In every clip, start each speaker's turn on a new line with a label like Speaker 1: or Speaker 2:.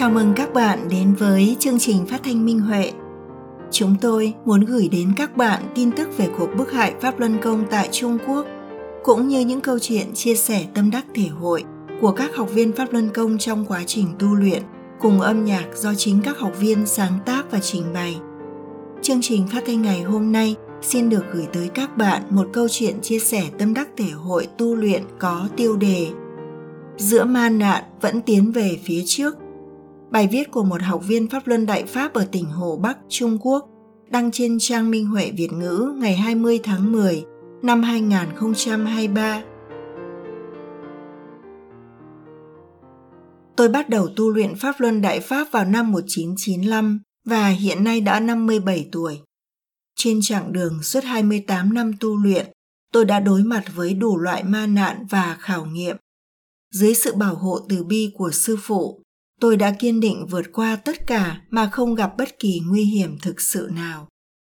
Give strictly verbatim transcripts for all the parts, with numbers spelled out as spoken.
Speaker 1: Chào mừng các bạn đến với chương trình phát thanh Minh Huệ. Chúng tôi muốn gửi đến các bạn tin tức về cuộc bức hại Pháp Luân Công tại Trung Quốc, cũng như những câu chuyện chia sẻ tâm đắc thể hội của các học viên Pháp Luân Công trong quá trình tu luyện, cùng âm nhạc do chính các học viên sáng tác và trình bày. Chương trình phát thanh ngày hôm nay xin được gửi tới các bạn một câu chuyện chia sẻ tâm đắc thể hội tu luyện có tiêu đề Giữa ma nạn vẫn tiến về phía trước. Bài viết của một học viên Pháp Luân Đại Pháp ở tỉnh Hồ Bắc, Trung Quốc, đăng trên trang Minh Huệ Việt ngữ ngày hai mươi tháng mười năm hai nghìn không trăm hai mươi ba. Tôi bắt đầu tu luyện Pháp Luân Đại Pháp vào năm một nghìn chín trăm chín mươi lăm và hiện nay đã năm mươi bảy tuổi. Trên chặng đường suốt hai mươi tám năm tu luyện, tôi đã đối mặt với đủ loại ma nạn và khảo nghiệm. Dưới sự bảo hộ từ bi của sư phụ, tôi đã kiên định vượt qua tất cả mà không gặp bất kỳ nguy hiểm thực sự nào.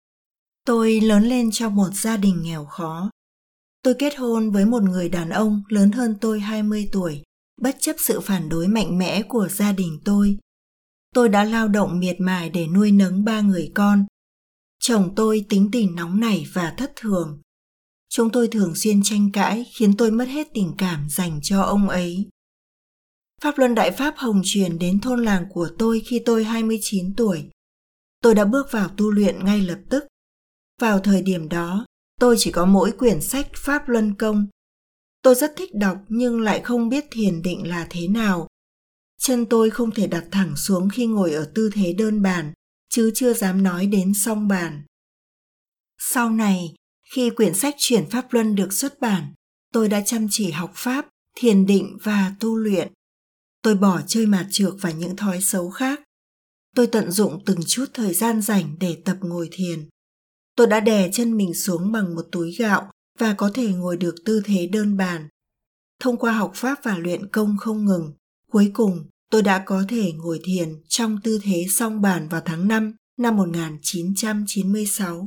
Speaker 1: Tôi lớn lên trong một gia đình nghèo khó. Tôi kết hôn với một người đàn ông lớn hơn tôi hai mươi tuổi, bất chấp sự phản đối mạnh mẽ của gia đình tôi. Tôi đã lao động miệt mài để nuôi nấng ba người con. Chồng tôi tính tình nóng nảy và thất thường. Chúng tôi thường xuyên tranh cãi khiến tôi mất hết tình cảm dành cho ông ấy. Pháp Luân Đại Pháp hồng truyền đến thôn làng của tôi khi tôi hai mươi chín tuổi. Tôi đã bước vào tu luyện ngay lập tức. Vào thời điểm đó, tôi chỉ có mỗi quyển sách Pháp Luân Công. Tôi rất thích đọc nhưng lại không biết thiền định là thế nào. Chân tôi không thể đặt thẳng xuống khi ngồi ở tư thế đơn bàn, chứ chưa dám nói đến song bàn. Sau này, khi quyển sách Chuyển Pháp Luân được xuất bản, tôi đã chăm chỉ học Pháp, thiền định và tu luyện. Tôi bỏ chơi mạt chược và những thói xấu khác. Tôi tận dụng từng chút thời gian rảnh để tập ngồi thiền. Tôi đã đè chân mình xuống bằng một túi gạo và có thể ngồi được tư thế đơn bàn. Thông qua học Pháp và luyện công không ngừng, cuối cùng tôi đã có thể ngồi thiền trong tư thế song bàn vào tháng năm năm một nghìn chín trăm chín mươi sáu.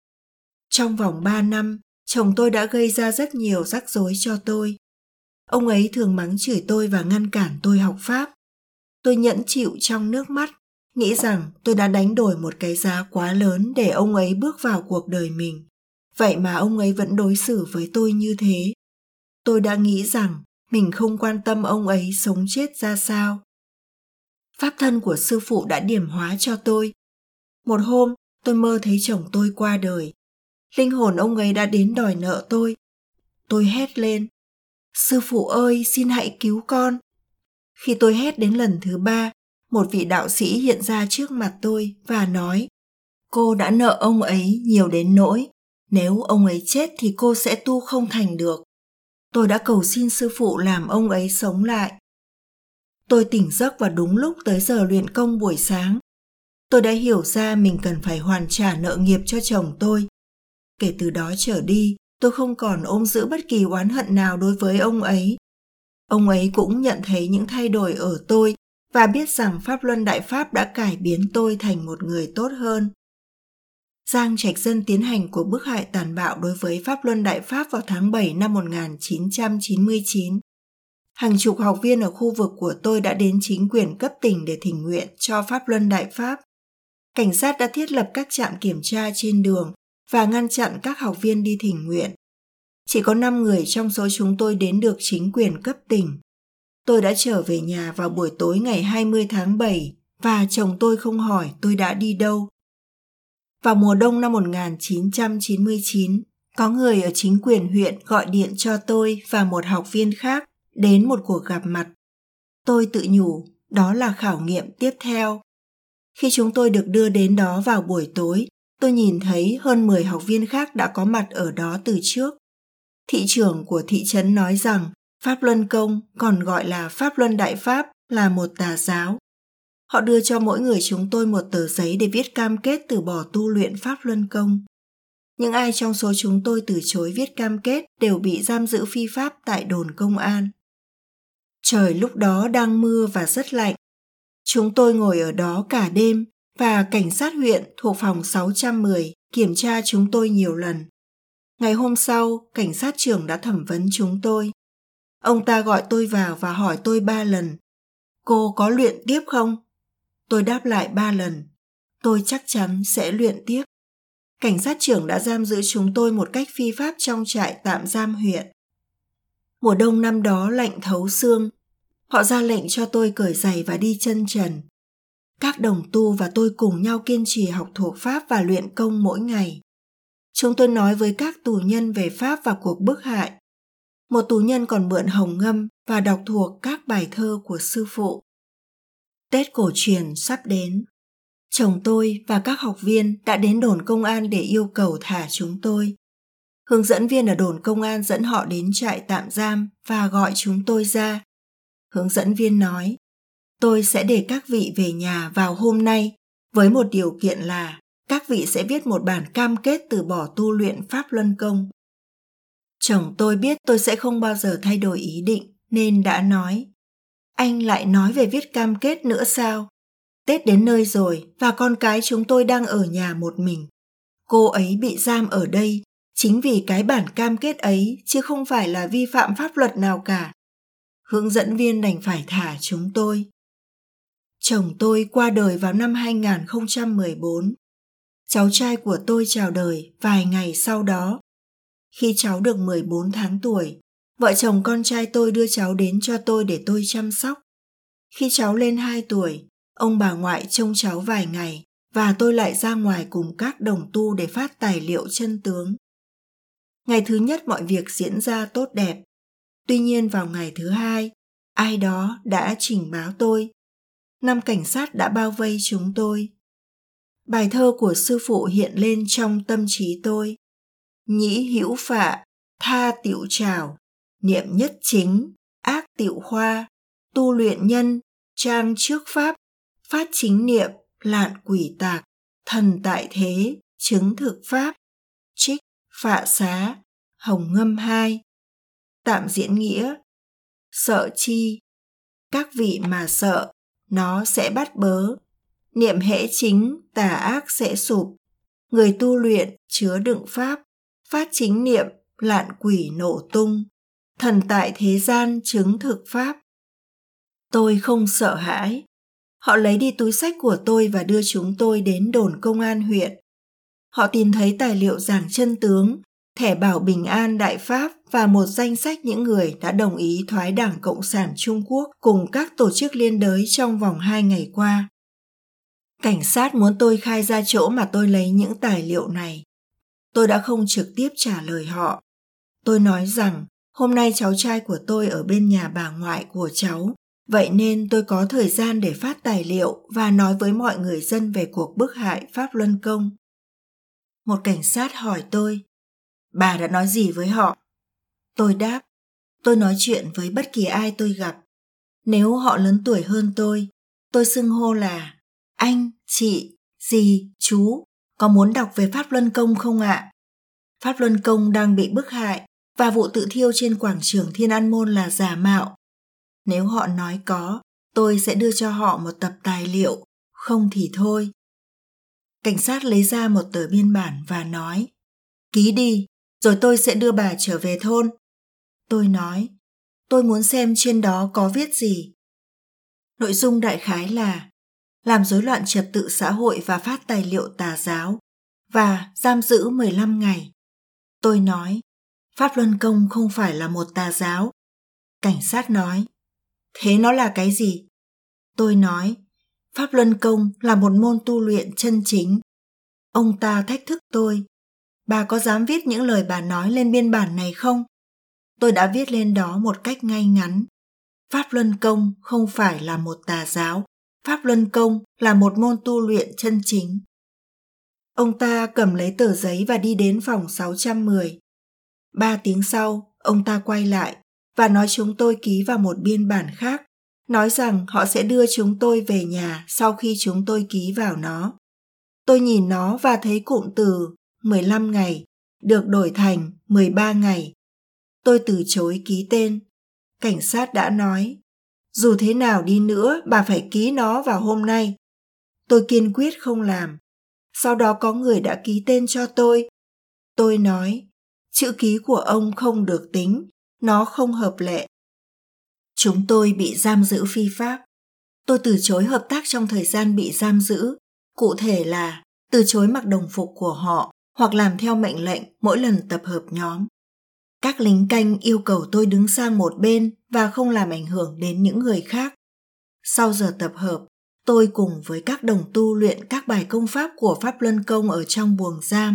Speaker 1: Trong vòng ba năm, chồng tôi đã gây ra rất nhiều rắc rối cho tôi. Ông ấy thường mắng chửi tôi và ngăn cản tôi học Pháp. Tôi nhẫn chịu trong nước mắt, nghĩ rằng tôi đã đánh đổi một cái giá quá lớn để ông ấy bước vào cuộc đời mình. Vậy mà ông ấy vẫn đối xử với tôi như thế. Tôi đã nghĩ rằng mình không quan tâm ông ấy sống chết ra sao. Pháp thân của sư phụ đã điểm hóa cho tôi. Một hôm, tôi mơ thấy chồng tôi qua đời. Linh hồn ông ấy đã đến đòi nợ tôi. Tôi hét lên, sư phụ ơi, xin hãy cứu con. Khi tôi hét đến lần thứ ba, một vị đạo sĩ hiện ra trước mặt tôi và nói, cô đã nợ ông ấy nhiều đến nỗi, nếu ông ấy chết thì cô sẽ tu không thành được. Tôi đã cầu xin sư phụ làm ông ấy sống lại. Tôi tỉnh giấc vào đúng lúc tới giờ luyện công buổi sáng. Tôi đã hiểu ra mình cần phải hoàn trả nợ nghiệp cho chồng tôi. Kể từ đó trở đi, tôi không còn ôm giữ bất kỳ oán hận nào đối với ông ấy. Ông ấy cũng nhận thấy những thay đổi ở tôi và biết rằng Pháp Luân Đại Pháp đã cải biến tôi thành một người tốt hơn. Giang Trạch Dân tiến hành cuộc bức hại tàn bạo đối với Pháp Luân Đại Pháp vào tháng bảy năm một nghìn chín trăm chín mươi chín. Hàng chục học viên ở khu vực của tôi đã đến chính quyền cấp tỉnh để thỉnh nguyện cho Pháp Luân Đại Pháp. Cảnh sát đã thiết lập các trạm kiểm tra trên đường và ngăn chặn các học viên đi thỉnh nguyện. Chỉ có năm người trong số chúng tôi đến được chính quyền cấp tỉnh. Tôi đã trở về nhà vào buổi tối ngày hai mươi tháng bảy và chồng tôi không hỏi tôi đã đi đâu. Vào mùa đông năm một nghìn chín trăm chín mươi chín, có người ở chính quyền huyện gọi điện cho tôi và một học viên khác đến một cuộc gặp mặt. Tôi tự nhủ, đó là khảo nghiệm tiếp theo. Khi chúng tôi được đưa đến đó vào buổi tối, tôi nhìn thấy hơn mười học viên khác đã có mặt ở đó từ trước. Thị trưởng của thị trấn nói rằng Pháp Luân Công, còn gọi là Pháp Luân Đại Pháp, là một tà giáo. Họ đưa cho mỗi người chúng tôi một tờ giấy để viết cam kết từ bỏ tu luyện Pháp Luân Công. Những ai trong số chúng tôi từ chối viết cam kết đều bị giam giữ phi pháp tại đồn công an. Trời lúc đó đang mưa và rất lạnh. Chúng tôi ngồi ở đó cả đêm và cảnh sát huyện thuộc phòng sáu trăm mười kiểm tra chúng tôi nhiều lần. Ngày hôm sau, cảnh sát trưởng đã thẩm vấn chúng tôi. Ông ta gọi tôi vào và hỏi tôi ba lần. Cô có luyện tiếp không? Tôi đáp lại ba lần. Tôi chắc chắn sẽ luyện tiếp. Cảnh sát trưởng đã giam giữ chúng tôi một cách phi pháp trong trại tạm giam huyện. Mùa đông năm đó lạnh thấu xương. Họ ra lệnh cho tôi cởi giày và đi chân trần. Các đồng tu và tôi cùng nhau kiên trì học thuộc Pháp và luyện công mỗi ngày. Chúng tôi nói với các tù nhân về Pháp và cuộc bức hại. Một tù nhân còn mượn hồng ngâm và đọc thuộc các bài thơ của sư phụ. Tết cổ truyền sắp đến. Chồng tôi và các học viên đã đến đồn công an để yêu cầu thả chúng tôi. Hướng dẫn viên ở đồn công an dẫn họ đến trại tạm giam và gọi chúng tôi ra. Hướng dẫn viên nói, tôi sẽ để các vị về nhà vào hôm nay với một điều kiện là các vị sẽ viết một bản cam kết từ bỏ tu luyện Pháp Luân Công. Chồng tôi biết tôi sẽ không bao giờ thay đổi ý định nên đã nói, anh lại nói về viết cam kết nữa sao? Tết đến nơi rồi và con cái chúng tôi đang ở nhà một mình. Cô ấy bị giam ở đây chính vì cái bản cam kết ấy chứ không phải là vi phạm pháp luật nào cả. Hướng dẫn viên đành phải thả chúng tôi. Chồng tôi qua đời vào năm hai không một bốn. Cháu trai của tôi chào đời vài ngày sau đó. Khi cháu được mười bốn tháng tuổi, vợ chồng con trai tôi đưa cháu đến cho tôi để tôi chăm sóc. Khi cháu lên hai tuổi, ông bà ngoại trông cháu vài ngày và tôi lại ra ngoài cùng các đồng tu để phát tài liệu chân tướng. Ngày thứ nhất mọi việc diễn ra tốt đẹp. Tuy nhiên vào ngày thứ hai, ai đó đã trình báo tôi. Năm cảnh sát đã bao vây chúng tôi. Bài thơ của sư phụ hiện lên trong tâm trí tôi. Nhĩ hữu phạ, tha tiệu trảo, niệm nhất chính, ác tiệu khoa, tu luyện nhân, trang trước pháp, phát chính niệm, lạn quỷ tạc, thần tại thế, chứng thực pháp. Trích, Phạ Xá, Hồng Ngâm hai. Tạm diễn nghĩa, sợ chi, các vị mà sợ, nó sẽ bắt bớ. Niệm hễ chính, tà ác sẽ sụp. Người tu luyện chứa đựng pháp, phát chính niệm, lạn quỷ nổ tung. Thần tại thế gian chứng thực pháp. Tôi không sợ hãi. Họ lấy đi túi xách của tôi và đưa chúng tôi đến đồn công an huyện. Họ tìm thấy tài liệu giảng chân tướng, thẻ bảo bình an Đại Pháp và một danh sách những người đã đồng ý thoái Đảng Cộng sản Trung Quốc cùng các tổ chức liên đới trong vòng hai ngày qua. Cảnh sát muốn tôi khai ra chỗ mà tôi lấy những tài liệu này. Tôi đã không trực tiếp trả lời họ. Tôi nói rằng hôm nay cháu trai của tôi ở bên nhà bà ngoại của cháu, vậy nên tôi có thời gian để phát tài liệu và nói với mọi người dân về cuộc bức hại Pháp Luân Công. Một cảnh sát hỏi tôi, bà đã nói gì với họ? Tôi đáp, tôi nói chuyện với bất kỳ ai tôi gặp. Nếu họ lớn tuổi hơn tôi, tôi xưng hô là anh, chị, dì, chú, có muốn đọc về Pháp Luân Công không ạ? Pháp Luân Công đang bị bức hại và vụ tự thiêu trên quảng trường Thiên An Môn là giả mạo. Nếu họ nói có, tôi sẽ đưa cho họ một tập tài liệu, không thì thôi. Cảnh sát lấy ra một tờ biên bản và nói, ký đi, rồi tôi sẽ đưa bà trở về thôn. Tôi nói, tôi muốn xem trên đó có viết gì. Nội dung đại khái là làm rối loạn trật tự xã hội và phát tài liệu tà giáo và giam giữ mười lăm ngày. Tôi nói, Pháp Luân Công không phải là một tà giáo. Cảnh sát nói, thế nó là cái gì? Tôi nói, Pháp Luân Công là một môn tu luyện chân chính. Ông ta thách thức tôi, bà có dám viết những lời bà nói lên biên bản này không? Tôi đã viết lên đó một cách ngay ngắn. Pháp Luân Công không phải là một tà giáo. Pháp Luân Công là một môn tu luyện chân chính. Ông ta cầm lấy tờ giấy và đi đến phòng sáu trăm mười. Ba tiếng sau, ông ta quay lại và nói chúng tôi ký vào một biên bản khác, nói rằng họ sẽ đưa chúng tôi về nhà sau khi chúng tôi ký vào nó. Tôi nhìn nó và thấy cụm từ mười lăm ngày được đổi thành mười ba ngày. Tôi từ chối ký tên. Cảnh sát đã nói, dù thế nào đi nữa bà phải ký nó vào hôm nay. Tôi kiên quyết không làm. Sau đó có người đã ký tên cho tôi. Tôi nói, chữ ký của ông không được tính, nó không hợp lệ. Chúng tôi bị giam giữ phi pháp. Tôi từ chối hợp tác trong thời gian bị giam giữ, cụ thể là từ chối mặc đồng phục của họ hoặc làm theo mệnh lệnh mỗi lần tập hợp nhóm. Các lính canh yêu cầu tôi đứng sang một bên và không làm ảnh hưởng đến những người khác. Sau giờ tập hợp, tôi cùng với các đồng tu luyện các bài công pháp của Pháp Luân Công ở trong buồng giam.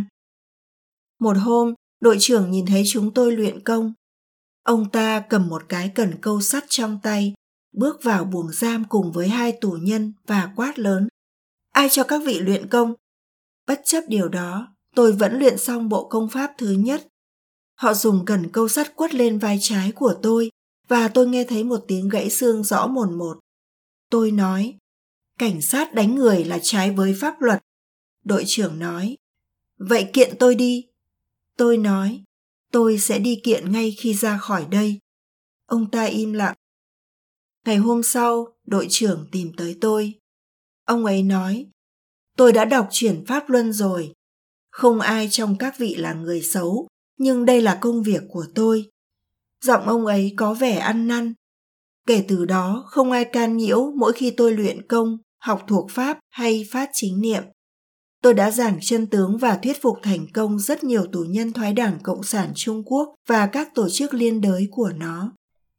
Speaker 1: Một hôm, đội trưởng nhìn thấy chúng tôi luyện công. Ông ta cầm một cái cần câu sắt trong tay, bước vào buồng giam cùng với hai tù nhân và quát lớn: "Ai cho các vị luyện công?" Bất chấp điều đó, tôi vẫn luyện xong bộ công pháp thứ nhất. Họ dùng cần câu sắt quất lên vai trái của tôi và tôi nghe thấy một tiếng gãy xương rõ mồn một. Tôi nói: "Cảnh sát đánh người là trái với pháp luật." Đội trưởng nói: "Vậy kiện tôi đi." Tôi nói: "Tôi sẽ đi kiện ngay khi ra khỏi đây." Ông ta im lặng. Ngày hôm sau, đội trưởng tìm tới tôi. Ông ấy nói: "Tôi đã đọc chuyển Pháp Luân rồi. Không ai trong các vị là người xấu, nhưng đây là công việc của tôi." Giọng ông ấy có vẻ ăn năn. Kể từ đó, không ai can nhiễu mỗi khi tôi luyện công, học thuộc pháp hay phát chính niệm. Tôi đã giảng chân tướng và thuyết phục thành công rất nhiều tù nhân thoái đảng Cộng sản Trung Quốc và các tổ chức liên đới của nó.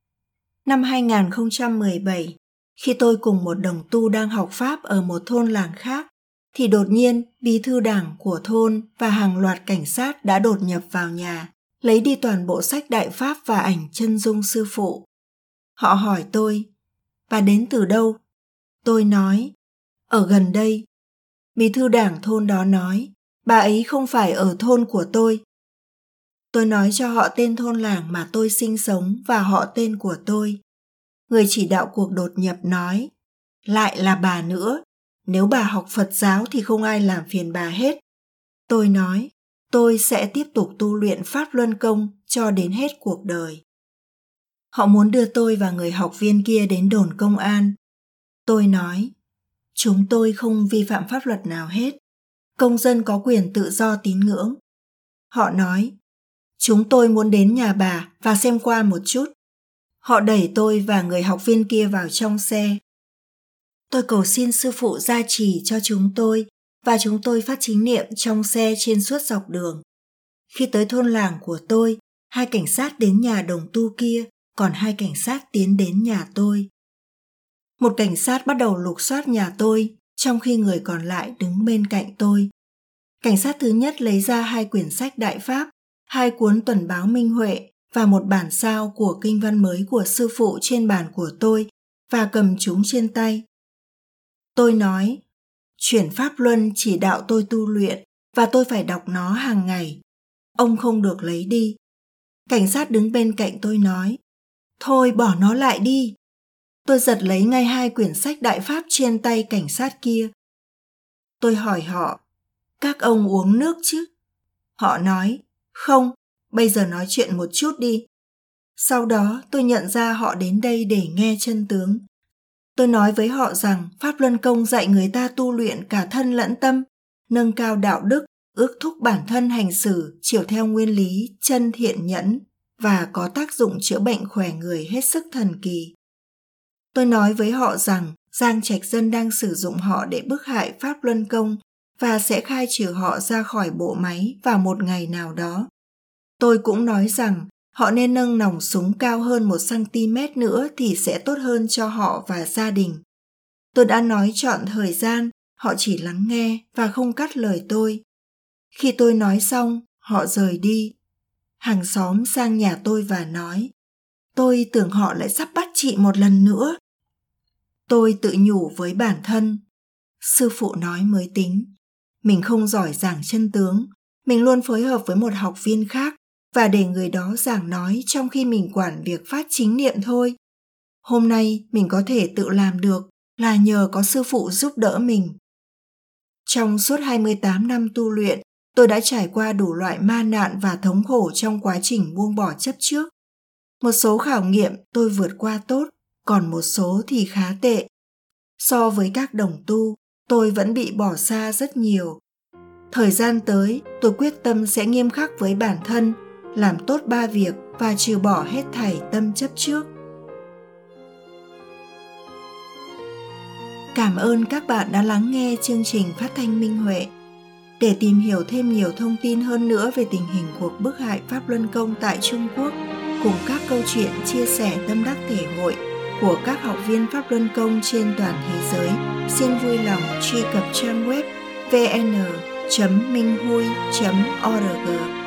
Speaker 1: Năm hai không một bảy, khi tôi cùng một đồng tu đang học pháp ở một thôn làng khác, thì đột nhiên bí thư đảng của thôn và hàng loạt cảnh sát đã đột nhập vào nhà, lấy đi toàn bộ sách đại pháp và ảnh chân dung sư phụ. Họ hỏi tôi: "Bà đến từ đâu?" Tôi nói: "Ở gần đây." Bí thư đảng thôn đó nói: "Bà ấy không phải ở thôn của tôi." Tôi nói cho họ tên thôn làng mà tôi sinh sống và họ tên của tôi. Người chỉ đạo cuộc đột nhập nói: "Lại là bà nữa. Nếu bà học Phật giáo thì không ai làm phiền bà hết." Tôi nói: "Tôi sẽ tiếp tục tu luyện Pháp Luân Công cho đến hết cuộc đời." Họ muốn đưa tôi và người học viên kia đến đồn công an. Tôi nói: "Chúng tôi không vi phạm pháp luật nào hết. Công dân có quyền tự do tín ngưỡng." Họ nói: "Chúng tôi muốn đến nhà bà và xem qua một chút." Họ đẩy tôi và người học viên kia vào trong xe. Tôi cầu xin sư phụ gia trì cho chúng tôi và chúng tôi phát chính niệm trong xe trên suốt dọc đường. Khi tới thôn làng của tôi, hai cảnh sát đến nhà đồng tu kia, còn hai cảnh sát tiến đến nhà tôi. Một cảnh sát bắt đầu lục soát nhà tôi, trong khi người còn lại đứng bên cạnh tôi. Cảnh sát thứ nhất lấy ra hai quyển sách Đại Pháp, hai cuốn tuần báo Minh Huệ và một bản sao của kinh văn mới của sư phụ trên bàn của tôi và cầm chúng trên tay. Tôi nói: "Chuyển Pháp Luân chỉ đạo tôi tu luyện và tôi phải đọc nó hàng ngày. Ông không được lấy đi." Cảnh sát đứng bên cạnh tôi nói: "Thôi bỏ nó lại đi." Tôi giật lấy ngay hai quyển sách Đại Pháp trên tay cảnh sát kia. Tôi hỏi họ: "Các ông uống nước chứ?" Họ nói: "Không, bây giờ nói chuyện một chút đi." Sau đó tôi nhận ra họ đến đây để nghe chân tướng. Tôi nói với họ rằng Pháp Luân Công dạy người ta tu luyện cả thân lẫn tâm, nâng cao đạo đức, ước thúc bản thân hành xử chiều theo nguyên lý chân thiện nhẫn và có tác dụng chữa bệnh khỏe người hết sức thần kỳ. Tôi nói với họ rằng Giang Trạch Dân đang sử dụng họ để bức hại Pháp Luân Công và sẽ khai trừ họ ra khỏi bộ máy vào một ngày nào đó. Tôi cũng nói rằng họ nên nâng nòng súng cao hơn một xăng-ti-mét nữa thì sẽ tốt hơn cho họ và gia đình. Tôi đã nói trọn thời gian, họ chỉ lắng nghe và không cắt lời tôi. Khi tôi nói xong, họ rời đi. Hàng xóm sang nhà tôi và nói: "Tôi tưởng họ lại sắp bắt chị một lần nữa." Tôi tự nhủ với bản thân: sư phụ nói mới tính. Mình không giỏi giảng chân tướng, mình luôn phối hợp với một học viên khác và để người đó giảng nói trong khi mình quản việc phát chính niệm thôi. Hôm nay mình có thể tự làm được là nhờ có sư phụ giúp đỡ mình. Trong suốt hai mươi tám năm tu luyện, tôi đã trải qua đủ loại ma nạn và thống khổ trong quá trình buông bỏ chấp trước. Một số khảo nghiệm tôi vượt qua tốt, còn một số thì khá tệ. So với các đồng tu, tôi vẫn bị bỏ xa rất nhiều. Thời gian tới, tôi quyết tâm sẽ nghiêm khắc với bản thân, làm tốt ba việc và trừ bỏ hết thảy tâm chấp trước. Cảm ơn các bạn đã lắng nghe chương trình phát thanh Minh Huệ. Để tìm hiểu thêm nhiều thông tin hơn nữa về tình hình cuộc bức hại Pháp Luân Công tại Trung Quốc, cùng các câu chuyện chia sẻ tâm đắc thể hội của các học viên Pháp Luân Công trên toàn thế giới, xin vui lòng truy cập trang web vê en chấm minh hui chấm org.